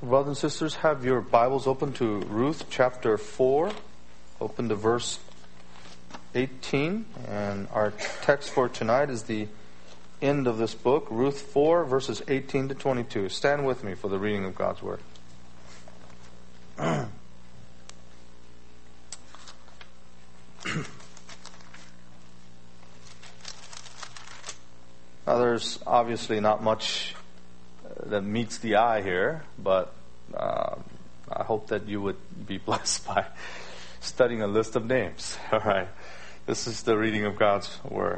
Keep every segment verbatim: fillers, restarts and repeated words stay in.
Brothers and sisters, have your Bibles open to Ruth chapter four. Open to verse eighteen. And our text for tonight is the end of this book, Ruth four, verses eighteen to twenty-two. Stand with me for the reading of God's Word. Now, there's obviously not much that meets the eye here, but uh, I hope that you would be blessed by studying a list of names. All right, this is the reading of God's Word.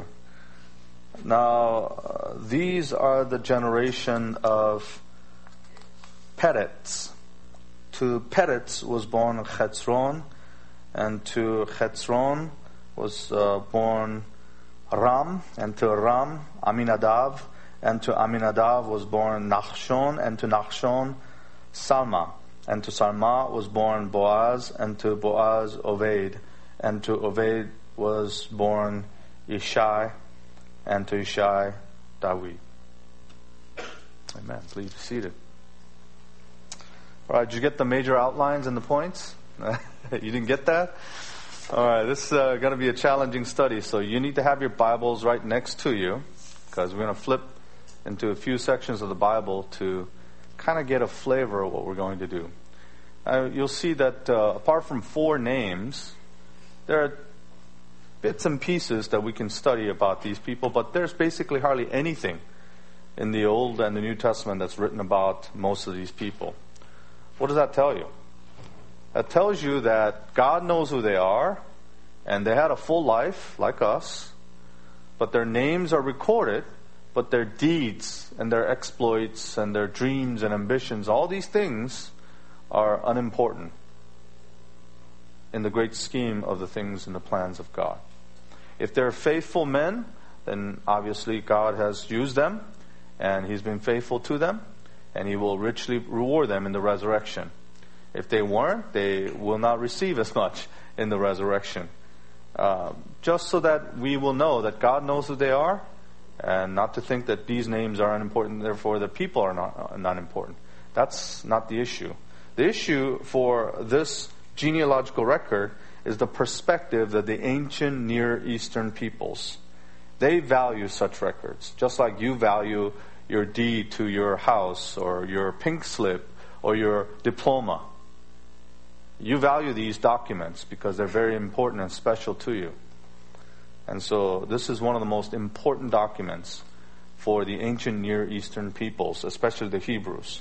Now, uh, these are the generation of Peretz. To Peretz was born Chetzron, and to Chetzron was uh, born Ram, and to Ram, Aminadav, and to Aminadav was born Nachshon, and to Nachshon, Salma. And to Salma was born Boaz, and to Boaz, Oved. And to Oved was born Ishai, and to Ishai, David. Amen. Please be seated. All right, did you get the major outlines and the points? You didn't get that? All right, this is uh, going to be a challenging study, so you need to have your Bibles right next to you, because we're going to flip into a few sections of the Bible to kind of get a flavor of what we're going to do. Uh, you'll see that uh, apart from four names, there are bits and pieces that we can study about these people, but there's basically hardly anything in the Old and the New Testament that's written about most of these people. What does that tell you? That tells you that God knows who they are, and they had a full life like us, but their names are recorded, but their deeds and their exploits and their dreams and ambitions, all these things are unimportant in the great scheme of the things and the plans of God. If they're faithful men, then obviously God has used them, and He's been faithful to them, and He will richly reward them in the resurrection. If they weren't, they will not receive as much in the resurrection. Uh, just so that we will know that God knows who they are, and not to think that these names are unimportant, therefore the people are not, uh, not important. That's not the issue. The issue for this genealogical record is the perspective that the ancient Near Eastern peoples, they value such records, just like you value your deed to your house or your pink slip or your diploma. You value these documents because they're very important and special to you. And so this is one of the most important documents for the ancient Near Eastern peoples, especially the Hebrews.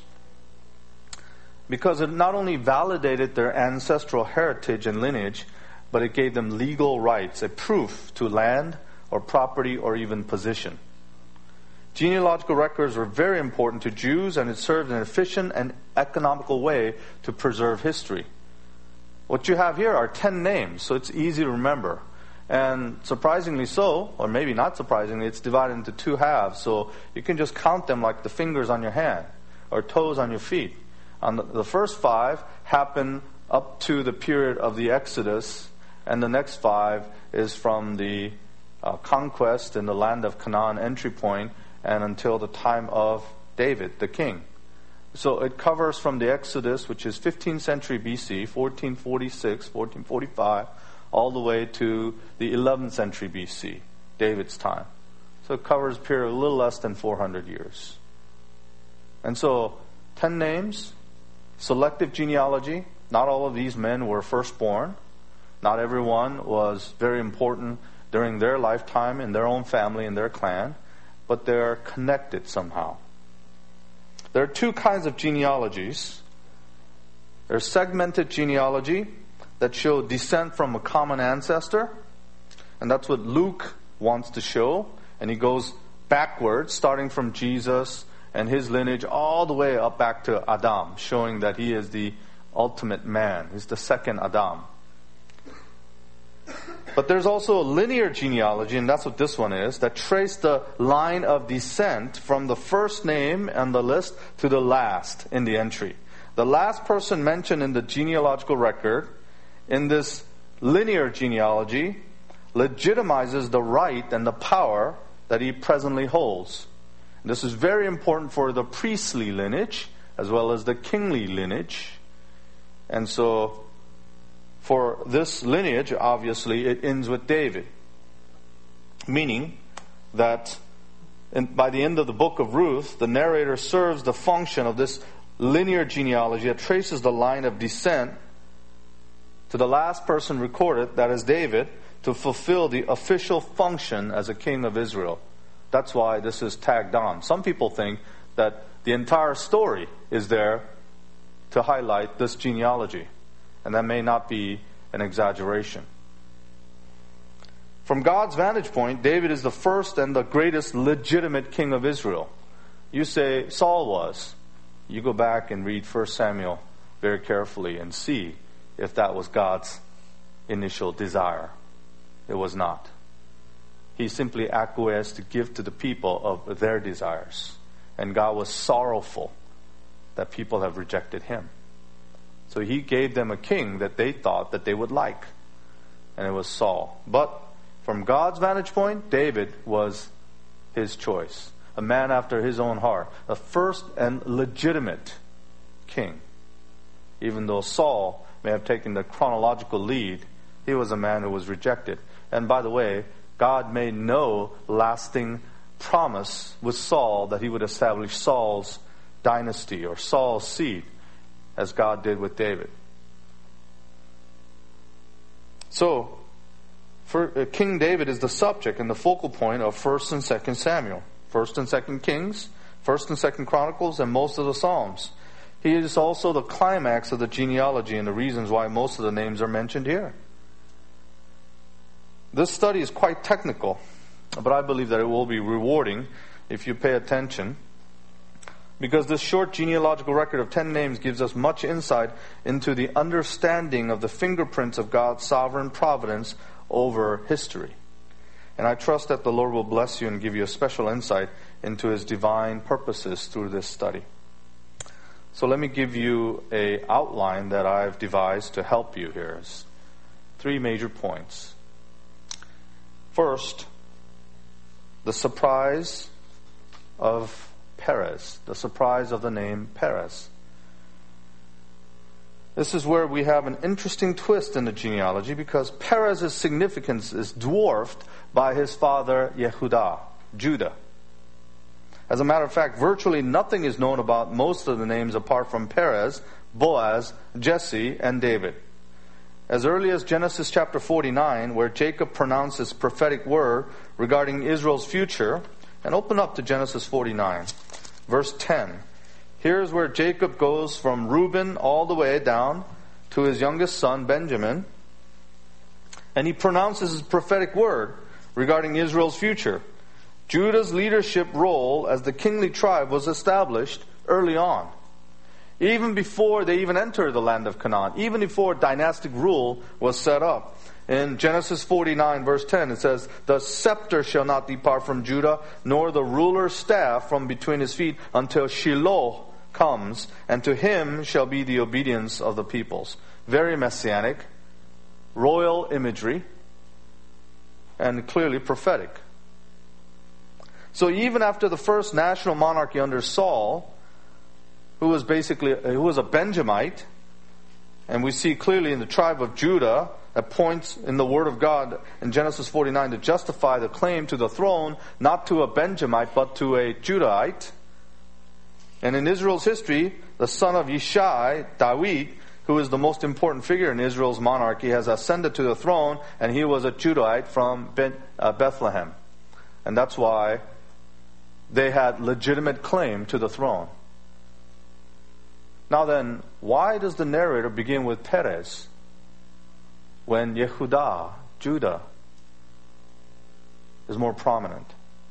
Because it not only validated their ancestral heritage and lineage, but it gave them legal rights, a proof to land or property or even position. Genealogical records were very important to Jews, and it served an efficient and economical way to preserve history. What you have here are ten names, so it's easy to remember. And surprisingly so, or maybe not surprisingly, it's divided into two halves, so you can just count them like the fingers on your hand or toes on your feet. And the, the first five happen up to the period of the Exodus, and the next five is from the uh, conquest in the land of Canaan entry point and until the time of David, the king. So it covers from the Exodus, which is fifteenth century B C, fourteen forty-six, fourteen forty-five, all the way to the eleventh century B C, David's time. So it covers a period of a little less than four hundred years. And so, ten names, selective genealogy. Not all of these men were firstborn. Not everyone was very important during their lifetime in their own family and their clan, but they're connected somehow. There are two kinds of genealogies. There's segmented genealogy that show descent from a common ancestor, and that's what Luke wants to show, and he goes backwards, starting from Jesus and his lineage all the way up back to Adam, showing that he is the ultimate man. He's the second Adam. But there's also a linear genealogy, and that's what this one is, that trace the line of descent from the first name on the list to the last in the entry. The last person mentioned in the genealogical record in this linear genealogy legitimizes the right and the power that he presently holds. This is very important for the priestly lineage, as well as the kingly lineage. And so, for this lineage, obviously, it ends with David. Meaning that in, by the end of the book of Ruth, the narrator serves the function of this linear genealogy that traces the line of descent to the last person recorded, that is David, to fulfill the official function as a king of Israel. That's why this is tagged on. Some people think that the entire story is there to highlight this genealogy, and that may not be an exaggeration. From God's vantage point, David is the first and the greatest legitimate king of Israel. You say Saul was. You go back and read First Samuel very carefully and see if that was God's initial desire. It was not. He simply acquiesced to give to the people of their desires. And God was sorrowful that people have rejected him. So he gave them a king that they thought that they would like. And it was Saul. But from God's vantage point, David was his choice. A man after his own heart. A first and legitimate king. Even though Saul may have taken the chronological lead, he was a man who was rejected. And by the way, God made no lasting promise with Saul that he would establish Saul's dynasty or Saul's seed as God did with David. So, for, uh, King David is the subject and the focal point of First and Second Samuel, First and Second Kings, First and Second Chronicles, and most of the Psalms. He is also the climax of the genealogy and the reasons why most of the names are mentioned here. This study is quite technical, but I believe that it will be rewarding if you pay attention, because this short genealogical record of ten names gives us much insight into the understanding of the fingerprints of God's sovereign providence over history. And I trust that the Lord will bless you and give you a special insight into His divine purposes through this study. So let me give you an outline that I've devised to help you here. It's three major points. First, the surprise of Perez, the surprise of the name Perez. This is where we have an interesting twist in the genealogy, because Perez's significance is dwarfed by his father Yehudah, Judah. As a matter of fact, virtually nothing is known about most of the names apart from Perez, Boaz, Jesse, and David. As early as Genesis chapter forty-nine, where Jacob pronounces prophetic word regarding Israel's future, and open up to Genesis forty-nine, verse ten. Here's where Jacob goes from Reuben all the way down to his youngest son, Benjamin, and he pronounces his prophetic word regarding Israel's future. Judah's leadership role as the kingly tribe was established early on. Even before they even entered the land of Canaan, even before dynastic rule was set up. In Genesis forty-nine verse ten it says, "The scepter shall not depart from Judah, nor the ruler's staff from between his feet, until Shiloh comes, and to him shall be the obedience of the peoples." Very messianic, royal imagery, and clearly prophetic. So even after the first national monarchy under Saul, who was basically, who was a Benjamite, and we see clearly in the tribe of Judah, that points in the Word of God in Genesis forty-nine to justify the claim to the throne, not to a Benjamite, but to a Judahite. And in Israel's history, the son of Yishai, David, who is the most important figure in Israel's monarchy, has ascended to the throne, and he was a Judahite from ben, uh, Bethlehem. And that's why they had legitimate claim to the throne. Now then, why does the narrator begin with Perez when Yehudah, Judah, is more prominent?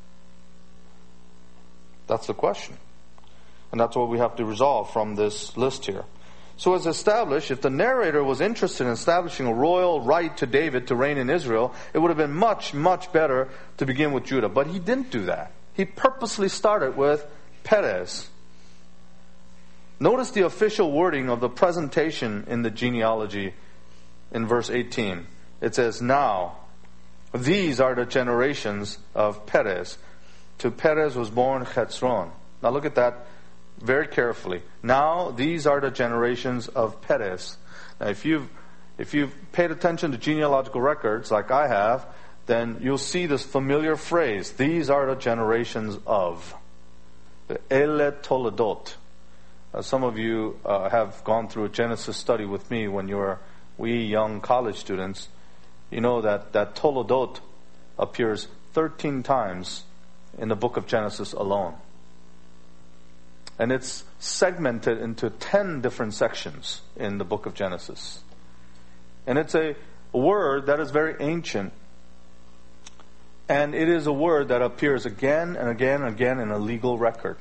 That's the question. And that's what we have to resolve from this list here. So as established, if the narrator was interested in establishing a royal right to David to reign in Israel, it would have been much, much better to begin with Judah. But he didn't do that. He purposely started with Perez. Notice the official wording of the presentation in the genealogy in verse eighteen. It says, "Now, these are the generations of Perez. To Perez was born Hezron." Now look at that very carefully. Now these are the generations of Perez. Now if you've, if you've paid attention to genealogical records like I have, then you'll see this familiar phrase, these are the generations of. The Ele Toledot. Uh, some of you uh, have gone through a Genesis study with me when you were we young college students. You know that, that Toledot appears thirteen times in the book of Genesis alone. And it's segmented into ten different sections in the book of Genesis. And it's a word that is very ancient. And it is a word that appears again and again and again in a legal record.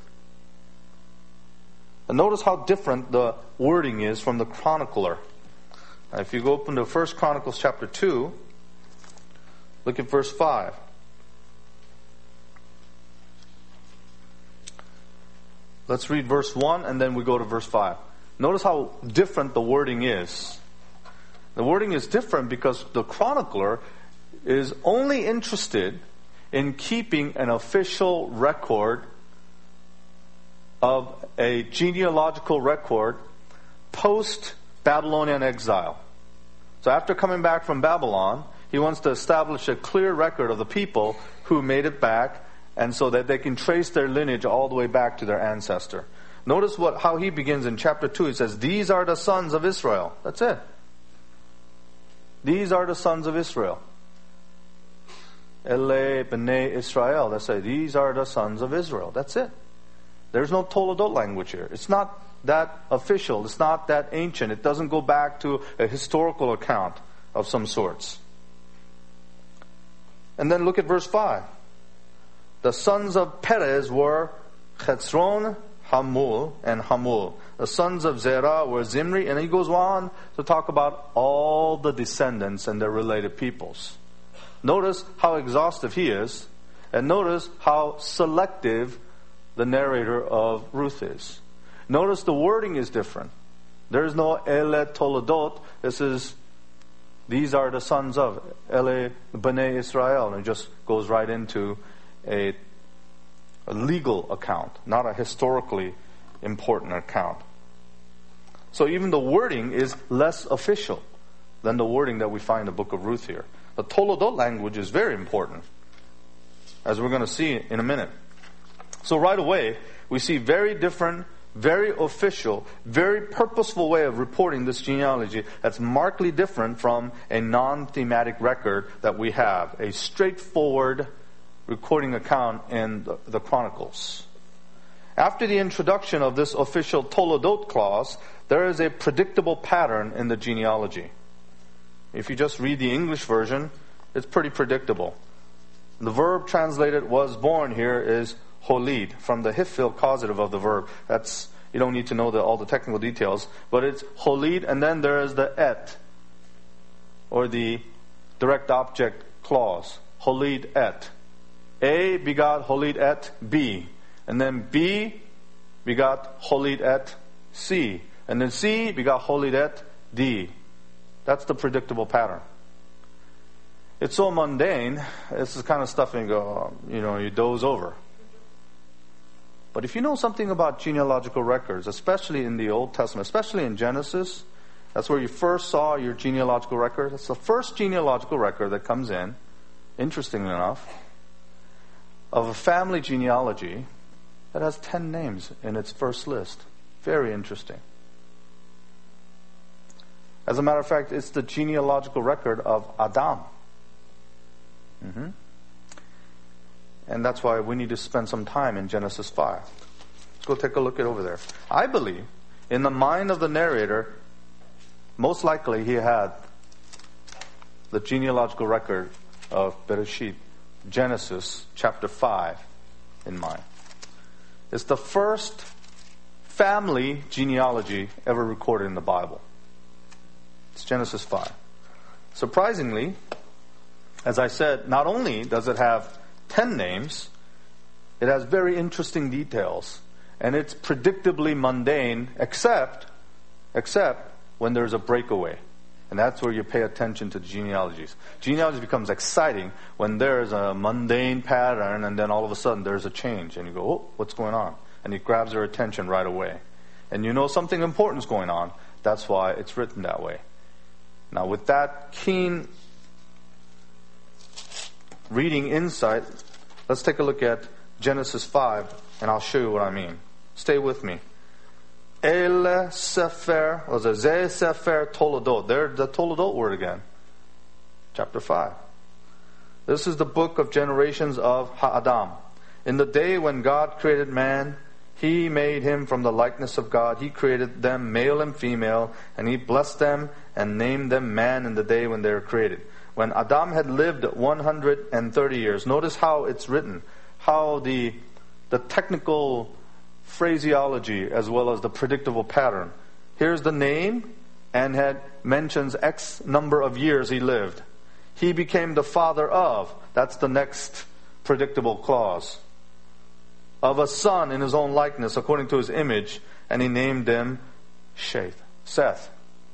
And notice how different the wording is from the chronicler. Now, if you go open to First Chronicles chapter two, look at verse five. Let's read verse one and then we go to verse five. Notice how different the wording is. The wording is different because the chronicler is only interested in keeping an official record of a genealogical record post-Babylonian exile. So after coming back from Babylon, he wants to establish a clear record of the people who made it back, and so that they can trace their lineage all the way back to their ancestor. Notice what how he begins in chapter two. He says, these are the sons of Israel. That's it. These are the sons of Israel. Ele b'nei Israel. That's it. These are the sons of Israel. That's it. There's no Toledot language here. It's not that official. It's not that ancient. It doesn't go back to a historical account of some sorts. And then look at verse five. The sons of Perez were Chetzron, Hamul, and Hamul. The sons of Zerah were Zimri. And he goes on to talk about all the descendants and their related peoples. Notice how exhaustive he is. And notice how selective the narrator of Ruth is. Notice the wording is different. There is no Ele Toledot. This is, these are the sons of Ele B'nai Israel. And it just goes right into a, a legal account, not a historically important account. So even the wording is less official than the wording that we find in the book of Ruth here. The Toledot language is very important, as we're going to see in a minute. So right away, we see very different, very official, very purposeful way of reporting this genealogy that's markedly different from a non-thematic record that we have, a straightforward recording account in the, the Chronicles. After the introduction of this official Toledot clause, there is a predictable pattern in the genealogy. If you just read the English version, it's pretty predictable. The verb translated was born here is holid, from the hifil causative of the verb. That's, you don't need to know the, all the technical details, but it's holid, and then there is the et, or the direct object clause. Holid et. A begot holid et B. And then B begot holid et C. And then C begot holid et D. That's the predictable pattern. It's so mundane, it's the kind of stuff you go, you know, you doze over. But if you know something about genealogical records, especially in the Old Testament, especially in Genesis, that's where you first saw your genealogical record. That's the first genealogical record that comes in, interestingly enough, of a family genealogy that has ten names in its first list. Very interesting. As a matter of fact, it's the genealogical record of Adam. Mm-hmm. And that's why we need to spend some time in Genesis five. Let's go take a look at over there. I believe, in the mind of the narrator, most likely he had the genealogical record of Bereshit, Genesis chapter five, in mind. It's the first family genealogy ever recorded in the Bible. It's Genesis five. Surprisingly, as I said, not only does it have ten names, it has very interesting details. And it's predictably mundane, except, except when there's a breakaway. And that's where you pay attention to genealogies. Genealogy becomes exciting when there's a mundane pattern and then all of a sudden there's a change. And you go, oh, what's going on? and he grabs their attention right away. And you know something important is going on. That's why it's written that way. Now, with that keen reading insight, let's take a look at Genesis five, and I'll show you what I mean. Stay with me. El Sefer, or the Ze Sefer Toledot. There's the Toledot word again. Chapter five. This is the book of generations of Ha'adam. In the day when God created man, He made him from the likeness of God. He created them male and female, and He blessed them and named them man in the day when they were created. When Adam had lived one hundred thirty years, notice how it's written, how the the technical phraseology as well as the predictable pattern. Here's the name, and had mentions X number of years he lived. He became the father of, that's the next predictable clause, of a son in his own likeness according to his image, and he named him Sheth, Seth.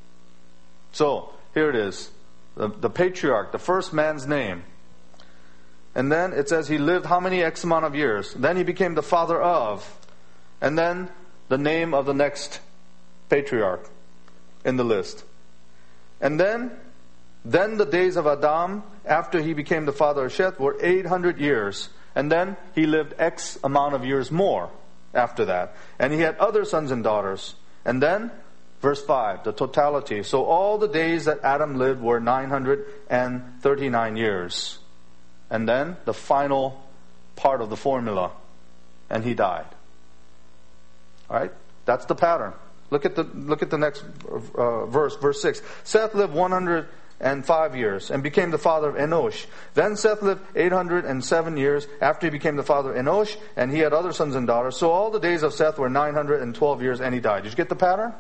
So, here it is. The, the patriarch, the first man's name. And then it says he lived how many X amount of years? Then he became the father of. And then the name of the next patriarch in the list. And then, then the days of Adam, after he became the father of Sheth, were eight hundred years. And then he lived X amount of years more after that. And he had other sons and daughters. And then, verse five, the totality. So all the days that Adam lived were nine hundred thirty-nine years. And then the final part of the formula. And he died. Alright? That's the pattern. Look at the look at the next uh, verse, verse six. Seth lived one hundred five years and became the father of Enosh. Then Seth lived eight hundred seven years after he became the father of Enosh, and he had other sons and daughters. So all the days of Seth were nine hundred twelve years, and he died. Did you get the pattern?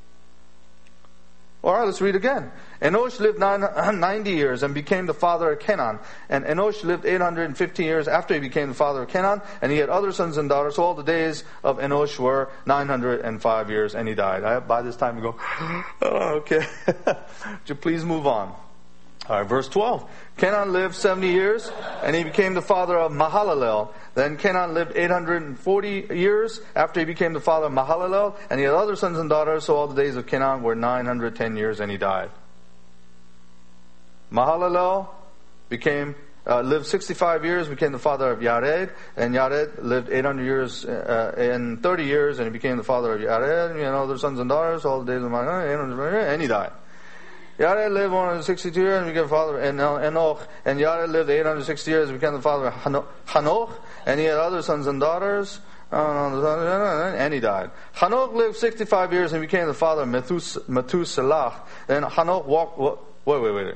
Alright, let's read again. Enosh lived ninety years and became the father of Kenan. And Enosh lived eight hundred fifty years after he became the father of Kenan. And he had other sons and daughters. So all the days of Enosh were nine hundred five years, and he died. I, by this time you go, oh, okay. Would you please move on? Alright, verse twelve. Kenan lived seventy years, and he became the father of Mahalalel. Then Kenan lived eight hundred forty years after he became the father of Mahalalel, and he had other sons and daughters, so all the days of Kenan were nine hundred ten years, and he died. Mahalalel became, uh, lived sixty-five years, became the father of Yared, and Yared lived eight hundred years, uh, and thirty years, and he became the father of Yared, and he had other sons and daughters, all the days of Mahalalel, and he died. Yared lived one hundred sixty-two years and became the father of Enoch. And Yared lived eight hundred sixty years and became the father of Hanoch. And he had other sons and daughters. And he died. Hanoch lived sixty-five years and became the father of Methuselah. And Hanoch walked... Wait, wait, wait.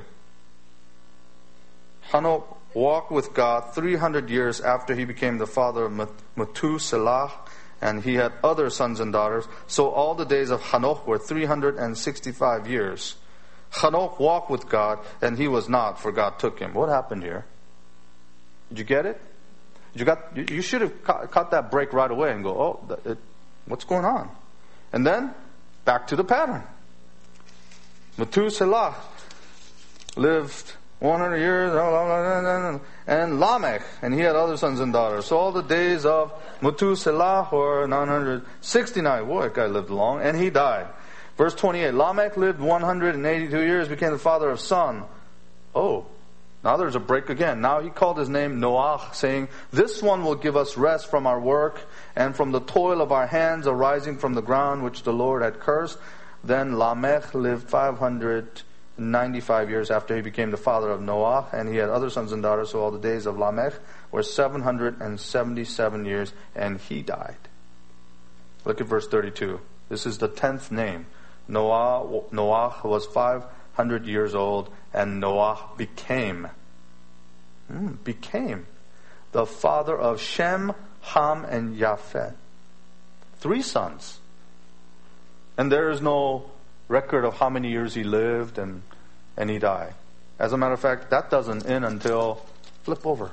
Hanoch walked with God three hundred years after he became the father of Methuselah. And he had other sons and daughters. So all the days of Hanoch were three hundred sixty-five years. Hanoch walked with God, and he was not, for God took him. What happened here? Did you get it? You got. You should have caught, caught that break right away and go, oh, it, what's going on? And then, back to the pattern. Methuselah lived one hundred years, and Lamech, and he had other sons and daughters. So all the days of Methuselah were nine hundred sixty-nine. Boy, that guy lived long, and he died. Verse twenty-eight, Lamech lived one hundred eighty-two years, became the father of Son. Oh, now there's a break again. Now he called his name Noah, saying, this one will give us rest from our work and from the toil of our hands arising from the ground which the Lord had cursed. Then Lamech lived five hundred ninety-five years after he became the father of Noah, and he had other sons and daughters, so all the days of Lamech were seven hundred seventy-seven years, and he died. Look at verse thirty-two. This is the tenth name. Noah, Noah was five hundred years old, and Noah became, mm, became the father of Shem, Ham, and Japheth. Three sons. And there is no record of how many years he lived and, and he died. As a matter of fact, that doesn't end until, flip over.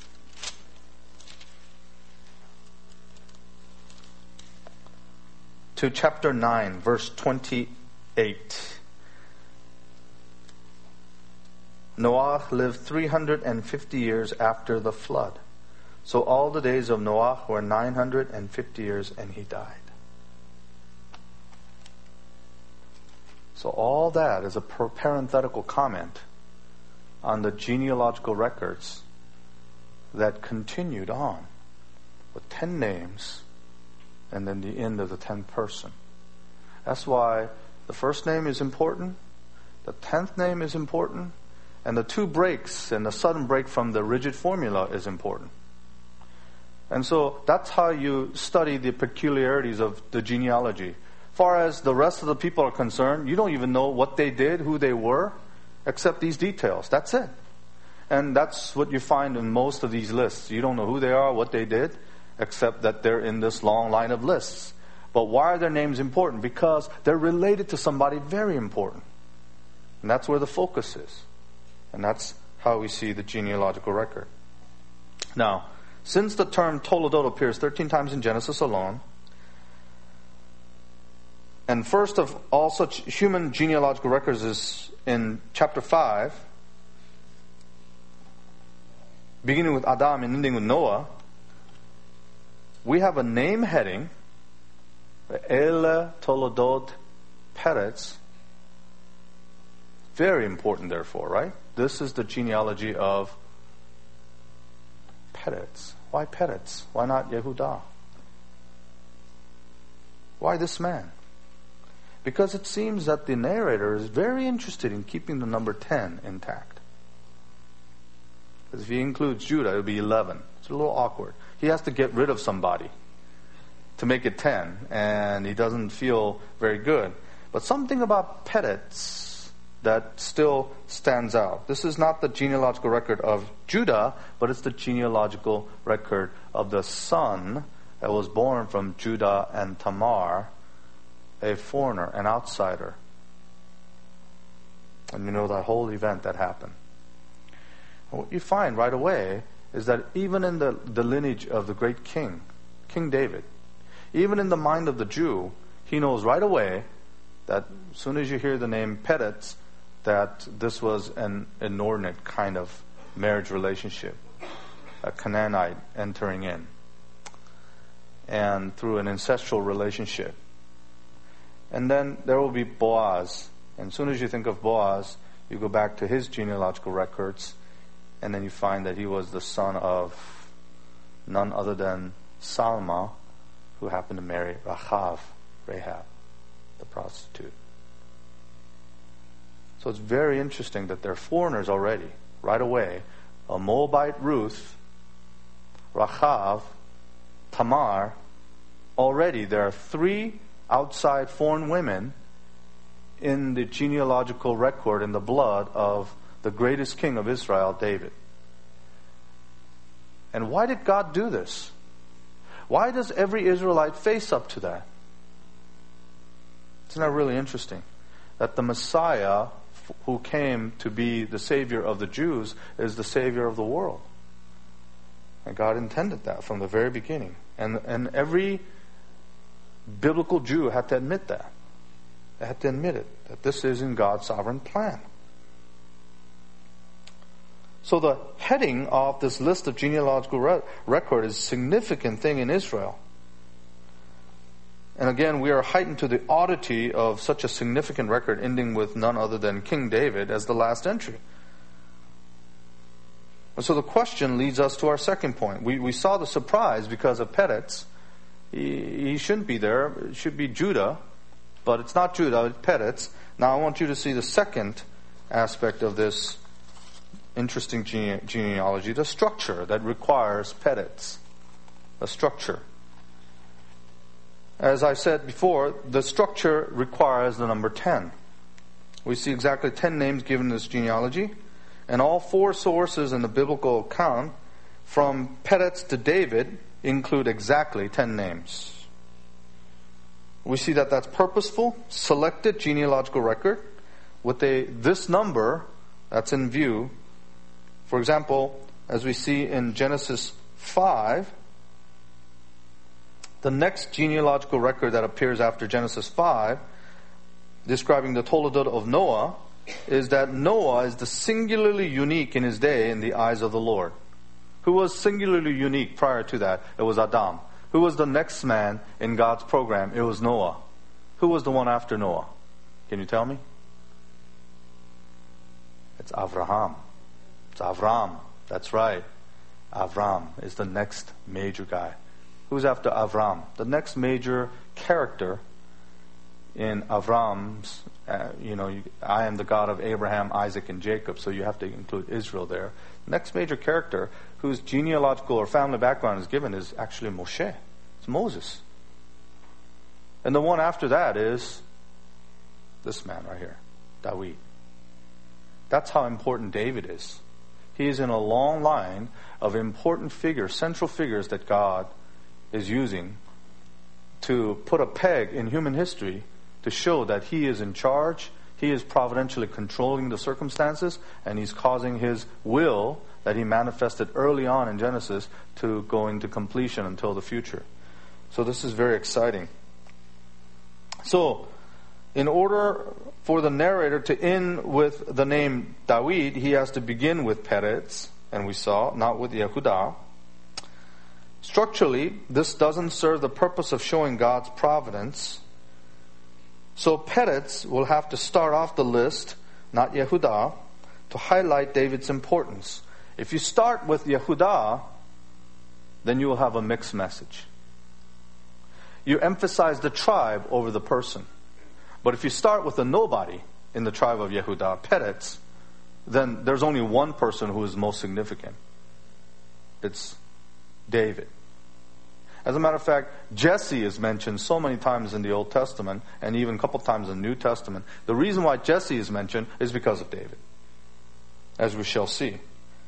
To chapter nine, verse twenty-eight. Noah lived three hundred fifty years after the flood. So all the days of Noah were nine hundred fifty years, and he died. So all that is a parenthetical comment on the genealogical records that continued on with ten names and then the end of the tenth person. That's why the first name is important, the tenth name is important, and the two breaks and the sudden break from the rigid formula is important. And so that's how you study the peculiarities of the genealogy. As far as the rest of the people are concerned, you don't even know what they did, who they were, except these details. That's it. And that's what you find in most of these lists. You don't know who they are, what they did, except that they're in this long line of lists. But why are their names important? Because they're related to somebody very important. And that's where the focus is. And that's how we see the genealogical record. Now, since the term Toledot appears thirteen times in Genesis alone, and first of all such human genealogical records is in chapter five, beginning with Adam and ending with Noah, we have a name heading, Ele Toledot Peretz. Very important, therefore, right? This is the genealogy of Peretz. Why Peretz? Why not Yehudah? Why this man? Because it seems that the narrator is very interested in keeping the number ten intact. Because if he includes Judah, it would be eleven. It's a little awkward. He has to get rid of somebody to make it ten, and he doesn't feel very good. But something about Peretz that still stands out. This is not the genealogical record of Judah, but it's the genealogical record of the son that was born from Judah and Tamar, a foreigner, an outsider. And you know that whole event that happened. And what you find right away is that even in the, the lineage of the great king, King David, even in the mind of the Jew, he knows right away that as soon as you hear the name Peretz, that this was an inordinate kind of marriage relationship, a Canaanite entering in, and through an ancestral relationship. And then there will be Boaz. And as soon as you think of Boaz, you go back to his genealogical records, and then you find that he was the son of none other than Salma, who happened to marry Rachav, Rahab, the prostitute. So it's very interesting that they're foreigners already, right away. A Moabite Ruth, Rachav, Tamar. Already there are three outside foreign women in the genealogical record, in the blood of the greatest king of Israel, David. And why did God do this? Why does every Israelite face up to that? Isn't that really interesting? That the Messiah who came to be the Savior of the Jews is the Savior of the world. And God intended that from the very beginning. And, and every biblical Jew had to admit that. They had to admit it, that this is in God's sovereign plan. So the heading of this list of genealogical re- record is a significant thing in Israel. And again, we are heightened to the oddity of such a significant record ending with none other than King David as the last entry. And so the question leads us to our second point. We we saw the surprise because of Peretz. He, he shouldn't be there. It should be Judah. But it's not Judah, it's Peretz. Now I want you to see the second aspect of this interesting gene- genealogy, the structure that requires Peretz. The structure. As I said before, the structure requires the number ten. We see exactly ten names given in this genealogy, and all four sources in the biblical account from Peretz to David include exactly ten names. We see that that's purposeful, selected genealogical record with a this number that's in view. For example, as we see in Genesis five, the next genealogical record that appears after Genesis five, describing the Toledot of Noah, is that Noah is the singularly unique in his day in the eyes of the Lord. Who was singularly unique prior to that? It was Adam. Who was the next man in God's program? It was Noah. Who was the one after Noah? Can you tell me? It's Avraham. It's Avram. That's right. Avram is the next major guy. Who's after Avram? The next major character in Avram's, uh, you know, you, I am the God of Abraham, Isaac, and Jacob, so you have to include Israel there. The next major character whose genealogical or family background is given is actually Moshe. It's Moses. And the one after that is this man right here, David. That's how important David is. He is in a long line of important figures, central figures that God is using to put a peg in human history to show that He is in charge, He is providentially controlling the circumstances, and He's causing His will that He manifested early on in Genesis to go into completion until the future. So this is very exciting. So, in order for the narrator to end with the name David, he has to begin with Peretz, and we saw, not with Yehudah. Structurally, this doesn't serve the purpose of showing God's providence. So Peretz will have to start off the list, not Yehudah, to highlight David's importance. If you start with Yehudah, then you will have a mixed message. You emphasize the tribe over the person. But if you start with a nobody in the tribe of Yehudah, Peretz, then there's only one person who is most significant. It's David. As a matter of fact, Jesse is mentioned so many times in the Old Testament and even a couple times in the New Testament. The reason why Jesse is mentioned is because of David, as we shall see.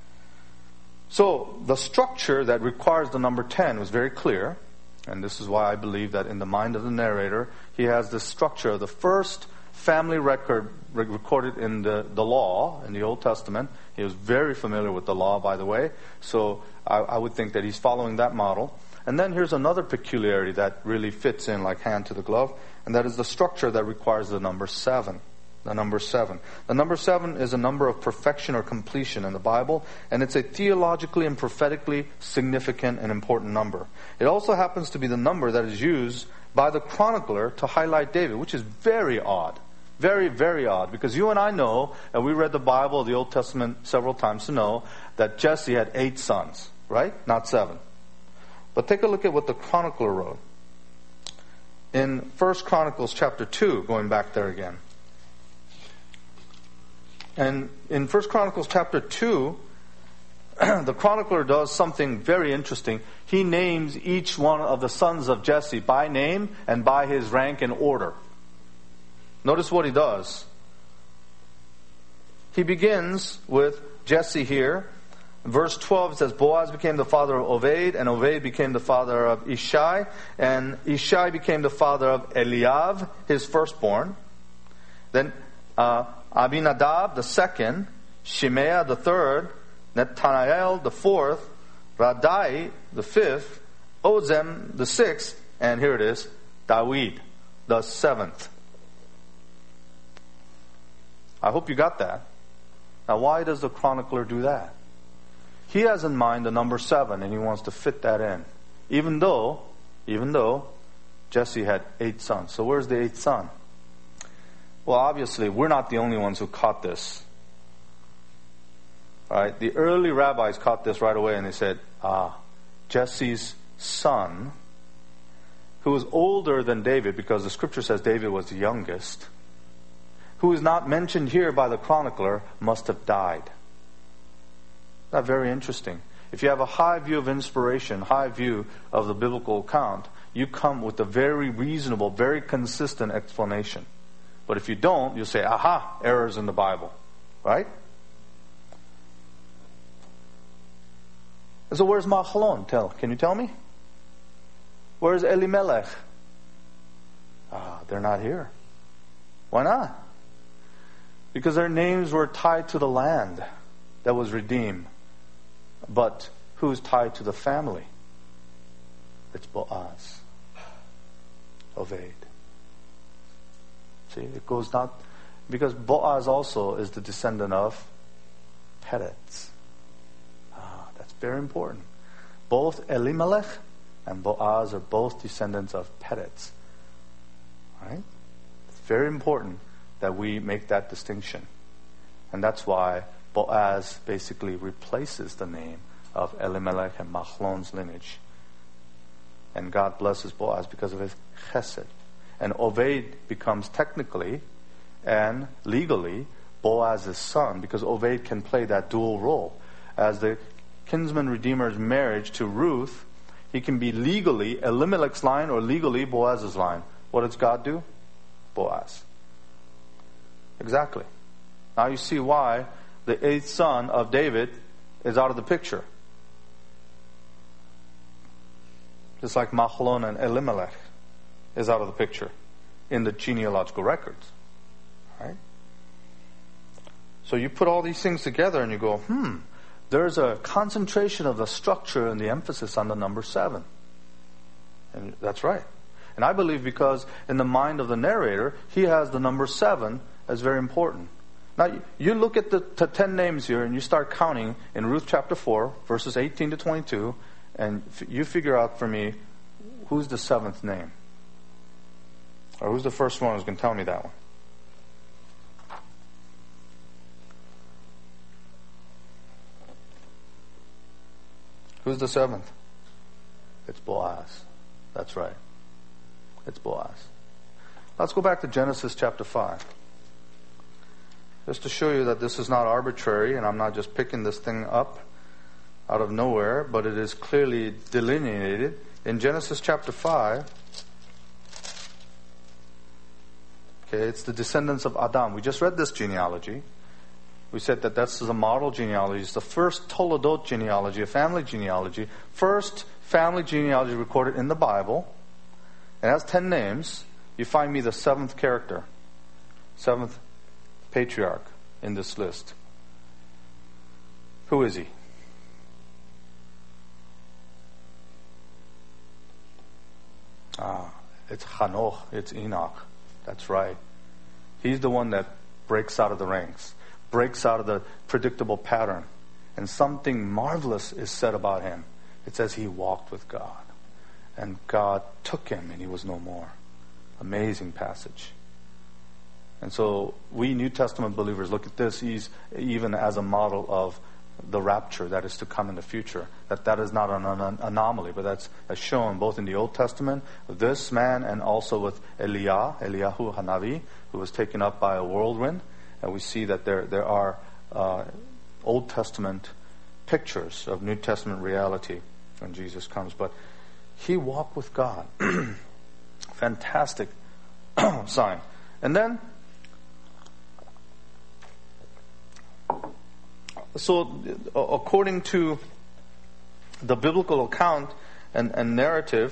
So the structure that requires the number ten was very clear. And this is why I believe that in the mind of the narrator, he has this structure. The first family record recorded in the, the law, in the Old Testament. He was very familiar with the law, by the way. So I, I would think that he's following that model. And then here's another peculiarity that really fits in like hand to the glove. And that is the structure that requires the number seven. The number seven. The number seven is a number of perfection or completion in the Bible, and it's a theologically and prophetically significant and important number. It also happens to be the number that is used by the chronicler to highlight David, which is very odd. Very, very odd, because you and I know, and we read the Bible, the Old Testament several times to know, that Jesse had eight sons, right? Not seven. But take a look at what the chronicler wrote. In First Chronicles chapter two, going back there again. And in First Chronicles chapter two, the chronicler does something very interesting. He names each one of the sons of Jesse by name and by his rank and order. Notice what he does. He begins with Jesse here. In verse twelve, it says, Boaz became the father of Oved, and Oved became the father of Ishai, and Ishai became the father of Eliav, his firstborn. Then uh, Abinadab the second, Shimea the third, Netanael the fourth, Radai the fifth, Ozem the sixth, and here it is, David the seventh. I hope you got that. Now why does the chronicler do that? He has in mind the number seven and he wants to fit that in. Even though, even though Jesse had eight sons. So where's the eighth son? Well, obviously, we're not the only ones who caught this. All right? The early rabbis caught this right away and they said, ah, Jesse's son, who was older than David, because the scripture says David was the youngest, who is not mentioned here by the chronicler, must have died. That's very interesting. If you have a high view of inspiration, high view of the biblical account, you come with a very reasonable, very consistent explanation. But if you don't, you'll say, aha, errors in the Bible. Right? So where's Mahalon? Tell, can you tell me? Where's Elimelech? Ah, they're not here. Why not? Because their names were tied to the land that was redeemed. But who's tied to the family? It's Boaz. Oved. See, it goes not... Because Boaz also is the descendant of Peretz. Ah, that's Very important. Both Elimelech and Boaz are both descendants of Peretz. Right? It's very important that we make that distinction. And that's why Boaz basically replaces the name of Elimelech and Machlon's lineage. And God blesses Boaz because of his chesed. And Oved becomes technically and legally Boaz's son, because Oved can play that dual role. As the kinsman redeemer's marriage to Ruth, he can be legally Elimelech's line or legally Boaz's line. What does God do? Boaz. Exactly. Now you see why the eighth son of David is out of the picture. Just like Machlon and Elimelech is out of the picture in the genealogical records. Right? So you put all these things together and you go, hmm, there's a concentration of the structure and the emphasis on the number seven. And that's right. And I believe because in the mind of the narrator, he has the number seven as very important. Now, you look at the, the ten names here and you start counting in Ruth chapter four, verses eighteen to twenty-two, and f- you figure out for me who's the seventh name. Or who's the first one who's going to tell me that one? Who's the seventh? It's Boaz. That's right. It's Boaz. Let's go back to Genesis chapter five. Just to show you that this is not arbitrary and I'm not just picking this thing up out of nowhere, but it is clearly delineated. In Genesis chapter five, okay, it's the descendants of Adam. We just read this genealogy. We said that this is a model genealogy. It's the first Toledot genealogy, a family genealogy. First family genealogy recorded in the Bible. It has ten names. You find me the seventh character, seventh patriarch in this list. Who is he? Ah, it's Hanoch, it's Enoch. That's right. He's the one that breaks out of the ranks, breaks out of the predictable pattern. And something marvelous is said about him. It says he walked with God. And God took him and he was no more. Amazing passage. And so we New Testament believers look at this he's even as a model of the rapture that is to come in the future. That that is not an, an anomaly, but that's, that's shown both in the Old Testament, with this man, and also with Eliah, Eliyahu Hanavi, who was taken up by a whirlwind. And we see that there there are uh, Old Testament pictures of New Testament reality when Jesus comes. But he walked with God. Fantastic sign. And then, so according to the biblical account and, and narrative,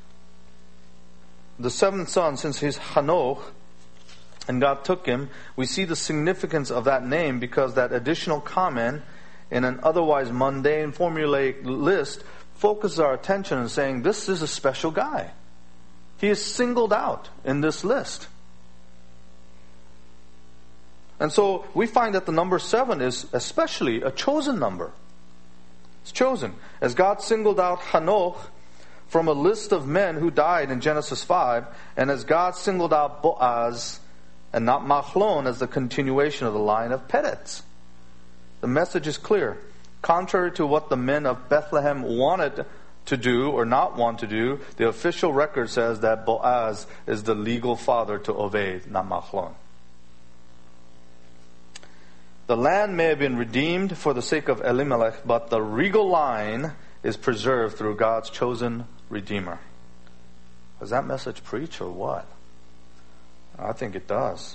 the seventh son, since he's Hanoch, and God took him, we see the significance of that name because that additional comment in an otherwise mundane formulaic list focuses our attention on saying, this is a special guy. He is singled out in this list. And so we find that the number seven is especially a chosen number. It's chosen. As God singled out Hanoch from a list of men who died in Genesis five, and as God singled out Boaz and not Machlon as the continuation of the line of Peretz. The message is clear. Contrary to what the men of Bethlehem wanted to do or not want to do, the official record says that Boaz is the legal father to Oved, not Machlon. The land may have been redeemed for the sake of Elimelech, but the regal line is preserved through God's chosen Redeemer. Does that message preach or what? I think it does.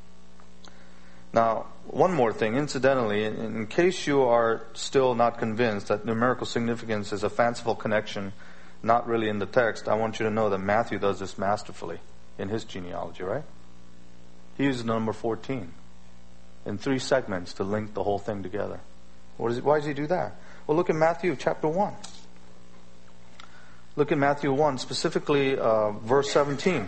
Now, one more thing, incidentally, in, in case you are still not convinced that numerical significance is a fanciful connection, not really in the text, I want you to know that Matthew does this masterfully in his genealogy, right? He uses number fourteen in three segments to link the whole thing together. What is it, why does he do that? Well, look at Matthew chapter one. Look at Matthew one, specifically uh, verse seventeen.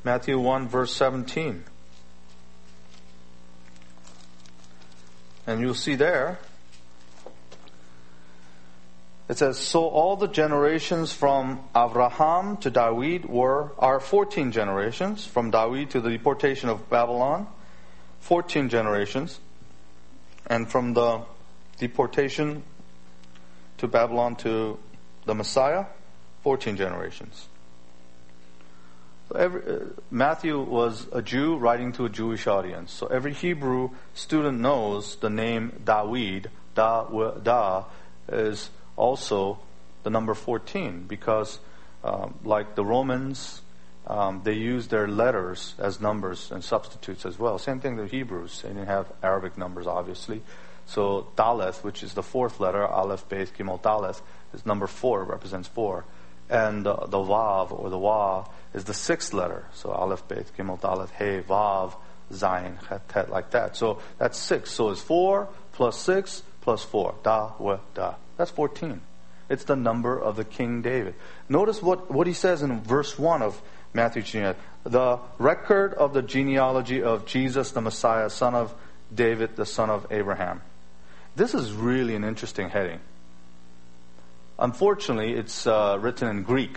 Matthew one, verse seventeen. And you'll see there, it says, so all the generations from Abraham to David were, are fourteen generations. From David to the deportation of Babylon, fourteen generations. And from the deportation to Babylon to the Messiah, fourteen generations. So every, uh, Matthew was a Jew writing to a Jewish audience. So every Hebrew student knows the name David, da, da is also the number fourteen, because um, like the Romans, um, they used their letters as numbers and substitutes as well. Same thing with Hebrews. They didn't have Arabic numbers, obviously. So Daleth, which is the fourth letter, Aleph, Beth, Gimel, Daleth, is number four, represents four. And uh, the Vav, or the Wa, is the sixth letter. So Aleph, Beth, Gimel, Daleth, He, Vav, Zayin, Chet, Tet, like that. So that's six. So it's four plus six plus four. Da, wa, da. That's fourteen. It's the number of the King David. Notice what, what he says in verse one of Matthew genealogy. The record of the genealogy of Jesus the Messiah, son of David, the son of Abraham. This is really an interesting heading. Unfortunately, it's uh, written in Greek.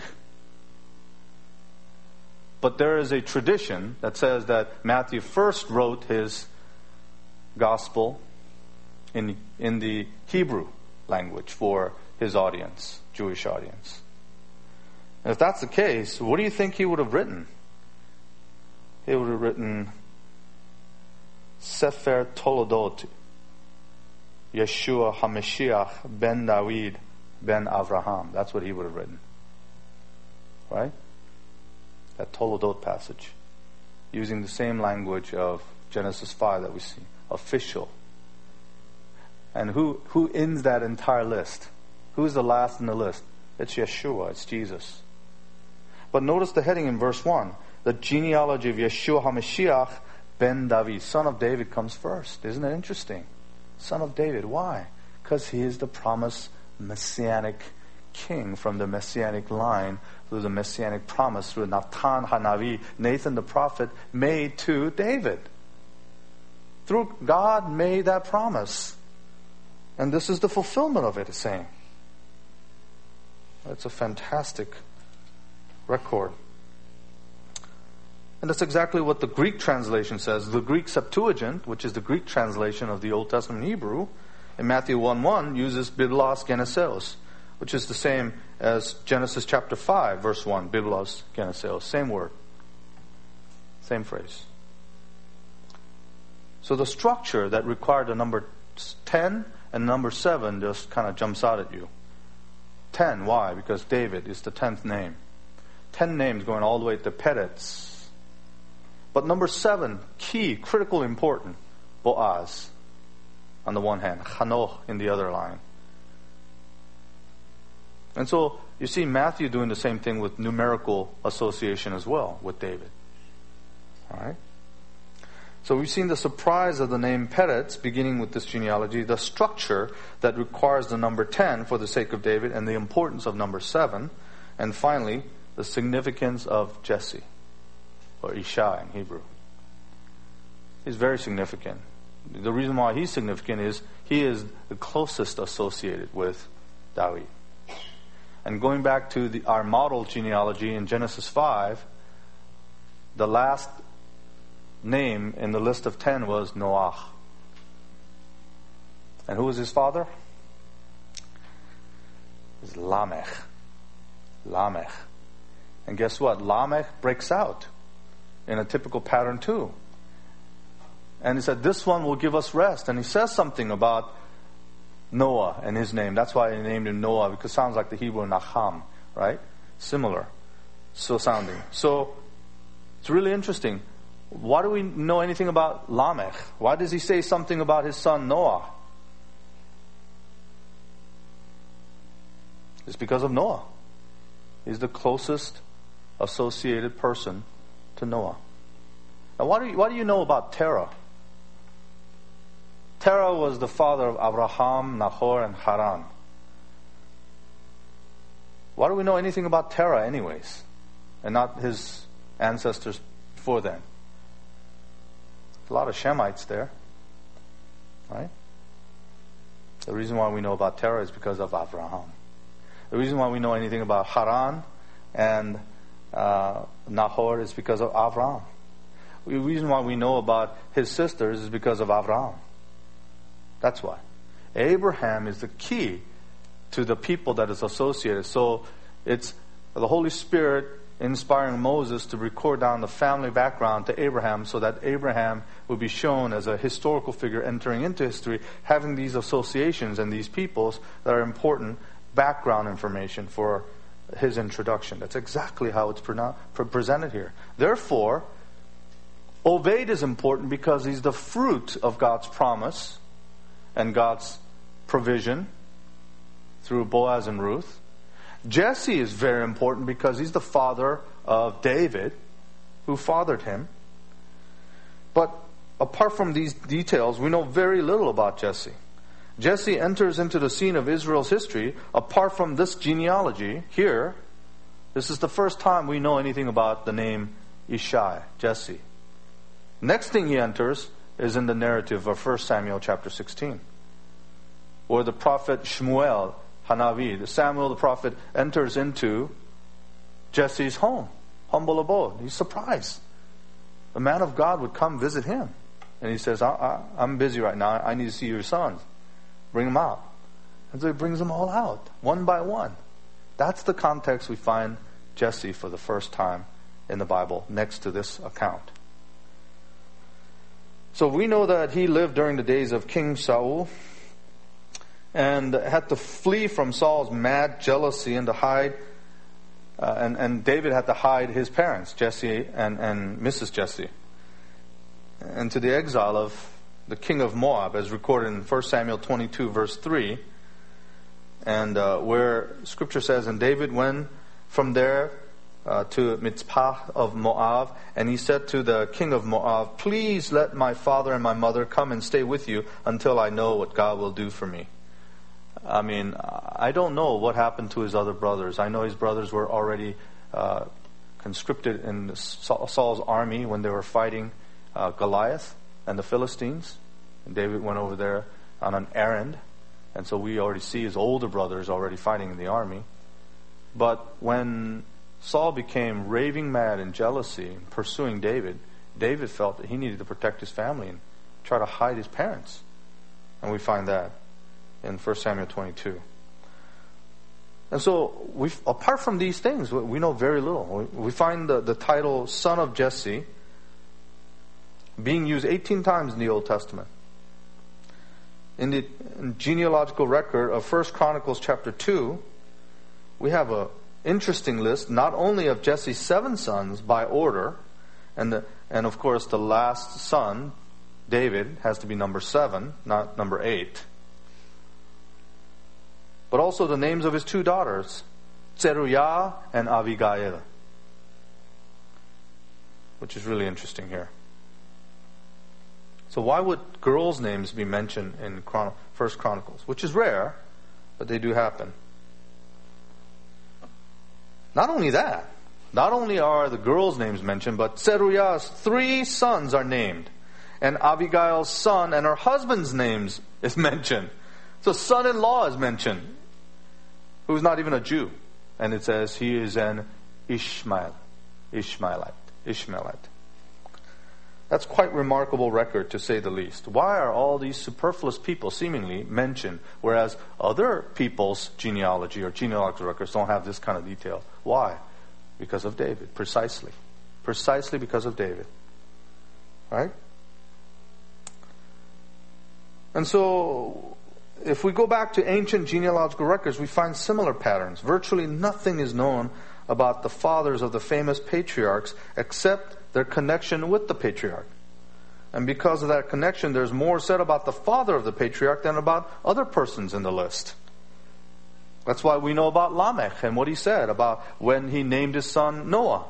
But there is a tradition that says that Matthew first wrote his gospel in in the Hebrew language for his audience, Jewish audience. And if that's the case, what do you think he would have written? He would have written Sefer Toledot, Yeshua HaMashiach ben David ben Avraham. That's what he would have written. Right? That Toledot passage. Using the same language of Genesis five that we see. Official. And who, who ends that entire list? Who's the last in the list? It's Yeshua. It's Jesus. But notice the heading in verse one. The genealogy of Yeshua HaMashiach ben David. Son of David comes first. Isn't it interesting? Son of David. Why? Because he is the promised Messianic king from the Messianic line through the Messianic promise through Natan HaNavi, Nathan the prophet, made to David. Through God made that promise. And this is the fulfillment of it, it's saying. It's a fantastic record. And that's exactly what the Greek translation says. The Greek Septuagint, which is the Greek translation of the Old Testament Hebrew, in Matthew one one uses Biblos Geneseos, which is the same as Genesis chapter five, verse one, Biblos Geneseos. Same word. Same phrase. So the structure that required the number ten and number seven just kind of jumps out at you. ten, why? Because David is the tenth name. Ten names going all the way to Peretz. But number seven, key, critical, important, Boaz on the one hand, Hanoch in the other line. And so you see Matthew doing the same thing with numerical association as well with David. All right? So we've seen the surprise of the name Peretz, beginning with this genealogy, the structure that requires the number ten for the sake of David, and the importance of number seven, and finally, the significance of Jesse, or Isha in Hebrew. He's very significant. The reason why he's significant is he is the closest associated with David. And going back to the, our model genealogy in Genesis five, the last name in the list of ten was Noah. And who was his father? It was Lamech. Lamech. And guess what? Lamech breaks out in a typical pattern too. And he said, this one will give us rest. And he says something about Noah and his name. That's why he named him Noah, because it sounds like the Hebrew Nacham, right? Similar. So sounding. So, it's really interesting. Why do we know anything about Lamech? Why does he say something about his son Noah? It's because of Noah. He's the closest associated person to Noah. Now, what do you, what do you know about Terah? Terah was the father of Abraham, Nahor, and Haran. Why do we know anything about Terah anyways? And not his ancestors before then? A lot of Shemites there. Right? The reason why we know about Terah is because of Abraham. The reason why we know anything about Haran and uh, Nahor is because of Abraham. The reason why we know about his sisters is because of Abraham. That's why. Abraham is the key to the people that is associated. So it's the Holy Spirit inspiring Moses to record down the family background to Abraham so that Abraham would be shown as a historical figure entering into history, having these associations and these peoples that are important background information for his introduction. That's exactly how it's pre- presented here. Therefore, Obed is important because he's the fruit of God's promise and God's provision through Boaz and Ruth. Jesse is very important because he's the father of David, who fathered him. But apart from these details, we know very little about Jesse. Jesse enters into the scene of Israel's history apart from this genealogy here. This is the first time we know anything about the name Ishai, Jesse. Next thing he enters is in the narrative of First Samuel chapter sixteen, where the prophet Shmuel, Hanavi, Samuel the prophet, enters into Jesse's home, humble abode. He's surprised. The man of God would come visit him. And he says, I, I, I'm busy right now. I need to see your sons. Bring them out. And so he brings them all out, one by one. That's the context we find Jesse for the first time in the Bible, next to this account. So we know that he lived during the days of King Saul and had to flee from Saul's mad jealousy and to hide, uh, and, and David had to hide his parents, Jesse and, and Missus Jesse, and to the exile of the king of Moab, as recorded in First Samuel twenty-two, verse three, and uh, where Scripture says, and David went from there uh, to Mitzpah of Moab, and he said to the king of Moab, please let my father and my mother come and stay with you until I know what God will do for me. I mean, I don't know what happened to his other brothers. I know his brothers were already uh, conscripted in Saul's army when they were fighting uh, Goliath and the Philistines. And David went over there on an errand. And so we already see his older brothers already fighting in the army. But when Saul became raving mad in jealousy and pursuing David, David felt that he needed to protect his family and try to hide his parents. And we find that in First Samuel twenty-two. And so, we, apart from these things, we know very little. We, we find the, the title Son of Jesse being used eighteen times in the Old Testament. In the genealogical record of First Chronicles chapter two, we have an interesting list, not only of Jesse's seven sons by order, and the, and of course the last son, David, has to be number seven, not number eight, but also the names of his two daughters, Zeruiah and Abigail, which is really interesting here. So why would girls' names be mentioned in Chron- First Chronicles? Which is rare, but they do happen. Not only that, not only are the girls' names mentioned, but Zeruiah's three sons are named. And Abigail's son and her husband's names is mentioned. So son-in-law is mentioned, who's not even a Jew. And it says he is an Ishmael, Ishmaelite, Ishmaelite. That's quite remarkable record, to say the least. Why are all these superfluous people seemingly mentioned, whereas other people's genealogy or genealogical records don't have this kind of detail? Why? Because of David, precisely. Precisely because of David. Right? And so, if we go back to ancient genealogical records, we find similar patterns. Virtually nothing is known about the fathers of the famous patriarchs except their connection with the patriarch. And because of that connection, there's more said about the father of the patriarch than about other persons in the list. That's why we know about Lamech and what he said about when he named his son Noah.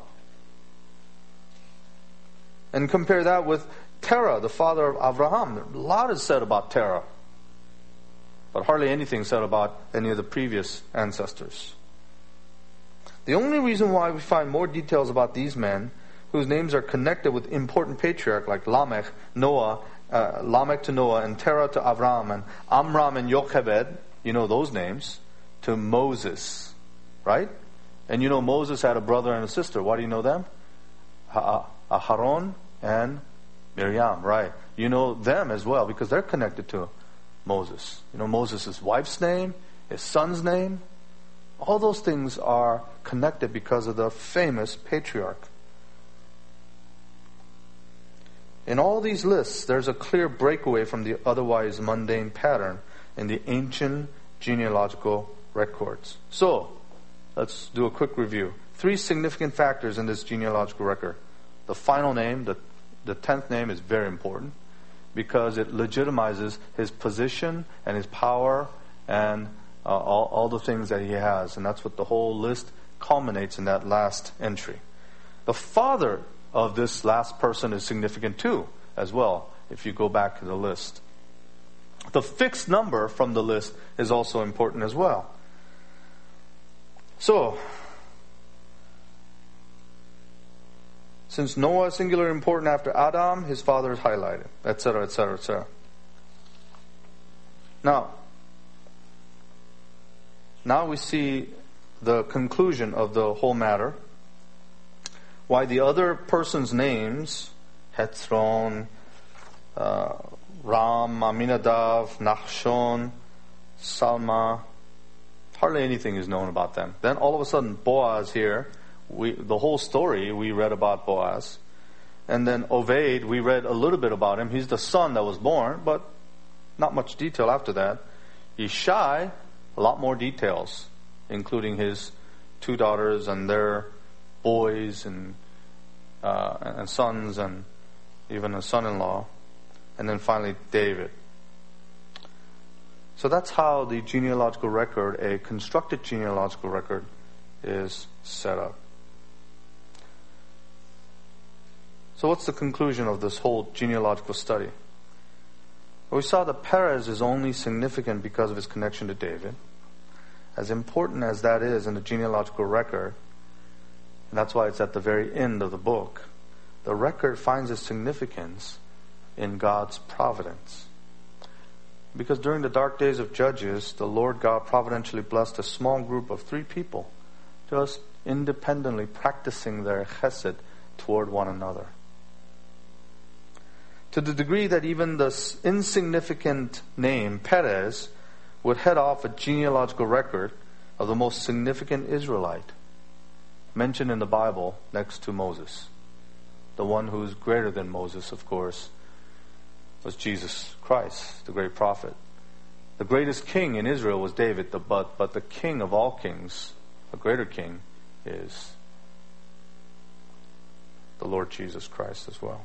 And compare that with Terah, the father of Abraham. A lot is said about Terah, but hardly anything said about any of the previous ancestors. The only reason why we find more details about these men whose names are connected with important patriarchs like Lamech, Noah, uh, Lamech to Noah, and Terah to Avram, and Amram and Yochebed, you know those names, to Moses, right? And you know Moses had a brother and a sister. Why do you know them? Aharon and Miriam, right? You know them as well because they're connected to Moses. You know Moses' wife's name, his son's name. All those things are connected because of the famous patriarch. In all these lists, there's a clear breakaway from the otherwise mundane pattern in the ancient genealogical records. So, let's do a quick review. Three significant factors in this genealogical record. The final name, the, the tenth name, is very important because it legitimizes his position and his power and uh, all, all the things that he has. And that's what the whole list culminates in that last entry. The father of this last person is significant too, as well, if you go back to the list. The fixed number from the list is also important as well. So, since Noah is singular important after Adam, his father is highlighted, et cetera, et cetera, et cetera. Now, now we see the conclusion of the whole matter. Why the other person's names, Hethron, uh, Ram, Aminadav, Nachshon, Salma, hardly anything is known about them. Then all of a sudden, Boaz here, we, the whole story we read about Boaz. And then Oved, we read a little bit about him. He's the son that was born, but not much detail after that. Ishai, a lot more details, including his two daughters and their boys and uh, and sons and even a son-in-law. And then finally David. So that's how the genealogical record, a constructed genealogical record, is set up. So what's the conclusion of this whole genealogical study? Well, we saw that Perez is only significant because of his connection to David. As important as that is in the genealogical record, and that's why it's at the very end of the book, the record finds its significance in God's providence. Because during the dark days of Judges, the Lord God providentially blessed a small group of three people, just independently practicing their chesed toward one another. To the degree that even the insignificant name, Perez, would head off a genealogical record of the most significant Israelite mentioned in the Bible next to Moses. The one who is greater than Moses, of course, was Jesus Christ, the great prophet. The greatest king in Israel was David, the, but, but the king of all kings, a greater king, is the Lord Jesus Christ as well.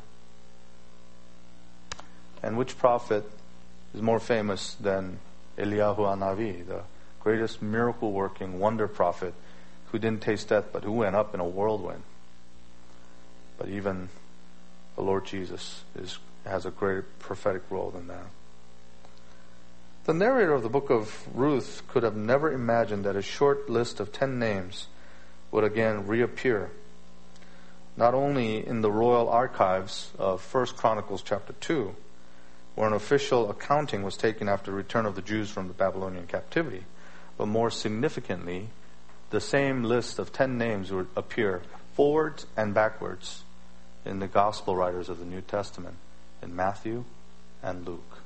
And which prophet is more famous than Eliyahu Hanavi, the greatest miracle-working wonder prophet who didn't taste death but who went up in a whirlwind? But even the Lord Jesus is, has a greater prophetic role than that. The narrator of the book of Ruth could have never imagined that a short list of ten names would again reappear, not only in the royal archives of First Chronicles chapter two, where an official accounting was taken after the return of the Jews from the Babylonian captivity, but more significantly, the same list of ten names would appear forwards and backwards in the gospel writers of the New Testament, in Matthew and Luke.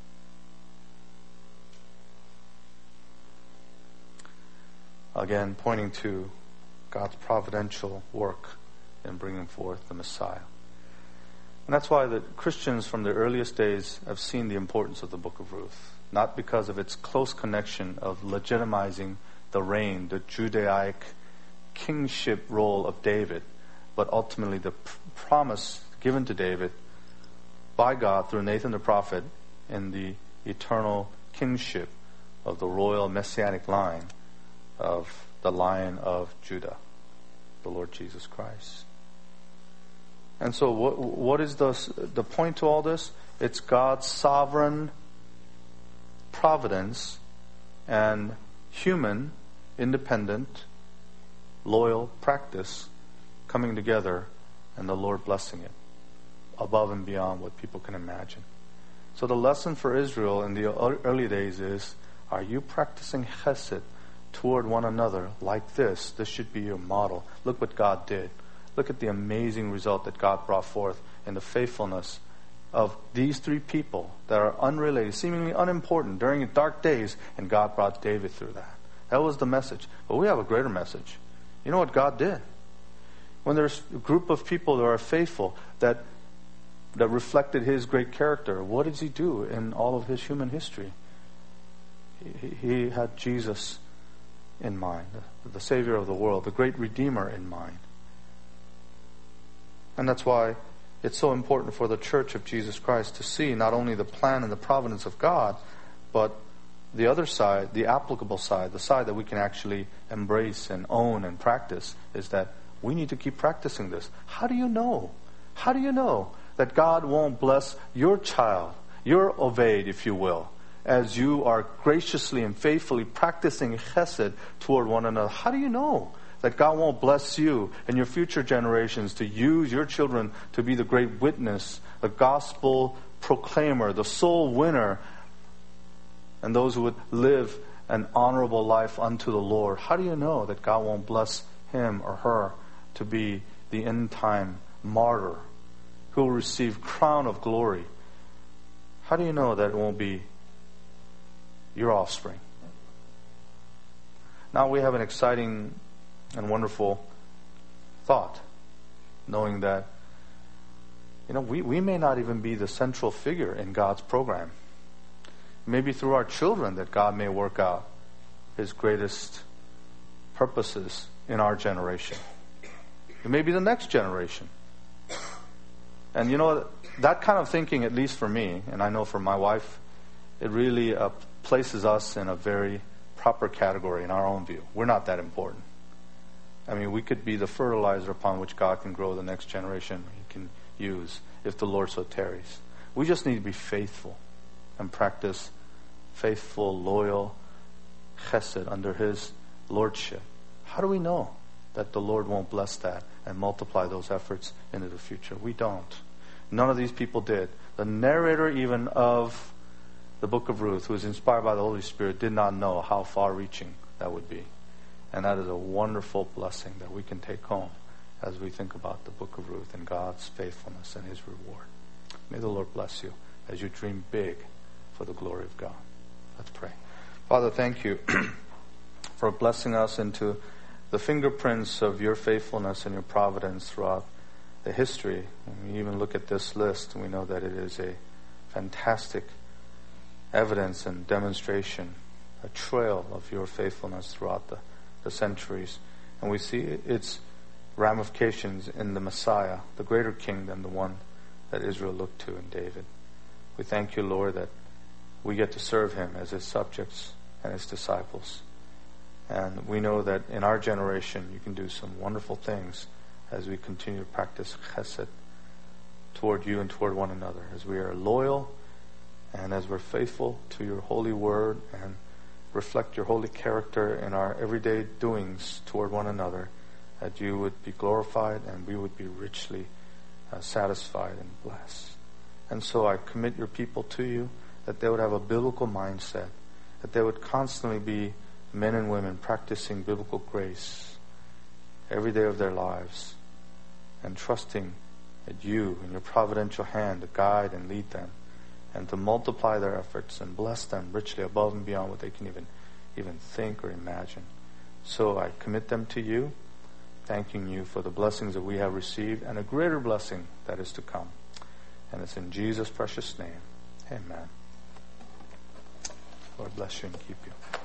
Again, pointing to God's providential work in bringing forth the Messiah. And that's why the Christians from the earliest days have seen the importance of the book of Ruth. Not because of its close connection of legitimizing the reign, the Judaic kingship role of David, but ultimately the pr- promise given to David by God through Nathan the prophet in the eternal kingship of the royal messianic line of the Lion of Judah, the Lord Jesus Christ. And so what, what is the, the point to all this? It's God's sovereign providence and human, independent, loyal practice coming together and the Lord blessing it above and beyond what people can imagine. So the lesson for Israel in the early days is, are you practicing chesed toward one another like this? This should be your model. Look what God did. Look at the amazing result that God brought forth in the faithfulness of these three people that are unrelated, seemingly unimportant during dark days, and God brought David through that. That was the message. But we have a greater message. You know what God did? When there's a group of people that are faithful, that that reflected His great character, what did He do in all of His human history? He, he had Jesus in mind, the, the Savior of the world, the great Redeemer in mind. And that's why it's so important for the Church of Jesus Christ to see not only the plan and the providence of God, but the other side, the applicable side, the side that we can actually embrace and own and practice, is that we need to keep practicing this. How do you know? How do you know that God won't bless your child, your Oved, if you will, as you are graciously and faithfully practicing chesed toward one another? How do you know that God won't bless you and your future generations to use your children to be the great witness, the gospel proclaimer, the soul winner, and those who would live an honorable life unto the Lord? How do you know that God won't bless him or her to be the end-time martyr who will receive crown of glory? How do you know that it won't be your offspring? Now we have an exciting and wonderful thought, knowing that, you know, we, we may not even be the central figure in God's program. Maybe through our children that God may work out His greatest purposes in our generation. It may be the next generation. And you know, that kind of thinking, at least for me, and I know for my wife, it really uh, places us in a very proper category in our own view. We're not that important. I mean, we could be the fertilizer upon which God can grow the next generation He can use if the Lord so tarries. We just need to be faithful and practice faithful, loyal chesed under His lordship. How do we know that the Lord won't bless that and multiply those efforts into the future? We don't. None of these people did. The narrator even of the book of Ruth, who is inspired by the Holy Spirit, did not know how far-reaching that would be. And that is a wonderful blessing that we can take home as we think about the book of Ruth and God's faithfulness and His reward. May the Lord bless you as you dream big for the glory of God. Let's pray. Father, thank you for blessing us into the fingerprints of your faithfulness and your providence throughout the history. When we even look at this list, we know that it is a fantastic evidence and demonstration, a trail of your faithfulness throughout the, the centuries. And we see its ramifications in the Messiah, the greater king than the one that Israel looked to in David. We thank you, Lord, that we get to serve him as his subjects and his disciples. And we know that in our generation you can do some wonderful things as we continue to practice chesed toward you and toward one another, as we are loyal and as we're faithful to your holy word and reflect your holy character in our everyday doings toward one another, that you would be glorified and we would be richly uh, satisfied and blessed. And so I commit your people to you, that they would have a biblical mindset, that they would constantly be men and women practicing biblical grace every day of their lives and trusting that you in your providential hand to guide and lead them and to multiply their efforts and bless them richly above and beyond what they can even even think or imagine. So I commit them to you, thanking you for the blessings that we have received and a greater blessing that is to come. And it's in Jesus' precious name. Amen. Lord bless you and keep you.